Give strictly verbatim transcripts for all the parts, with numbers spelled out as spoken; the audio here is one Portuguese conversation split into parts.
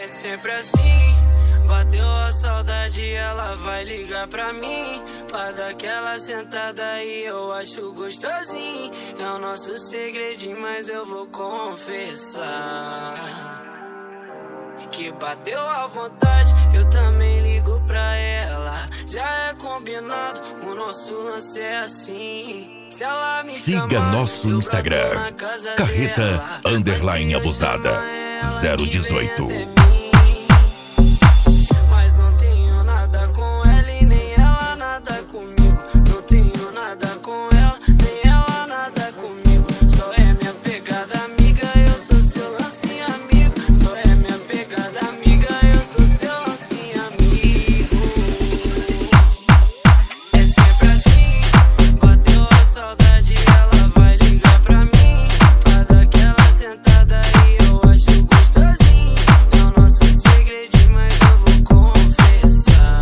É sempre assim, bateu a saudade, ela vai ligar pra mim, pra dar aquela sentada e eu acho gostosinho. É o nosso segredinho, mas eu vou confessar que bateu à vontade, eu também ligo pra ela. Já é combinado, o nosso lance é assim. Se ela me Siga chamar, nosso Instagram, carreta dela, underline abusada zero dezoito. Mas não tenho nada com ela e nem ela nada comigo. Não tenho nada com ela, nem ela nada comigo. Só é minha pegada amiga, eu sou seu lance amigo. Só é minha pegada amiga, eu sou seu lance amigo. É sempre assim, bateu a saudade, ela vai ligar pra mim, pra dar aquela sentada e eu acho gostosinho. É o nosso segredinho, mas eu vou confessar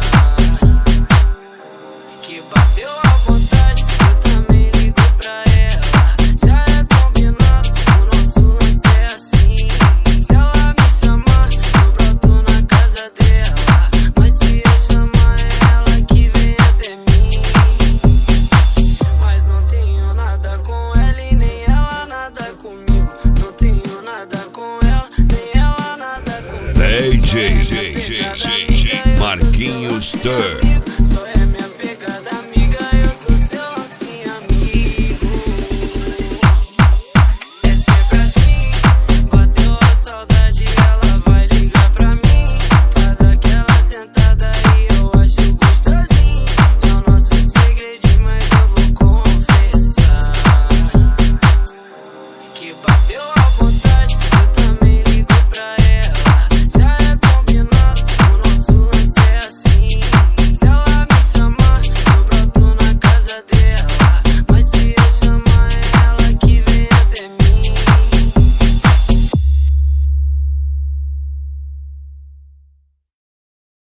que bateu à vontade, eu também ligo pra ela. Já é combinado, o nosso lance é assim. Se ela me chamar, eu broto na casa dela. Mas se eu chamar, é ela que vem até mim. Mas não tenho nada com ela e nem ela nada comigo. Não tenho nada com ela, nem ela nada comigo. D J Marquinhos Stur.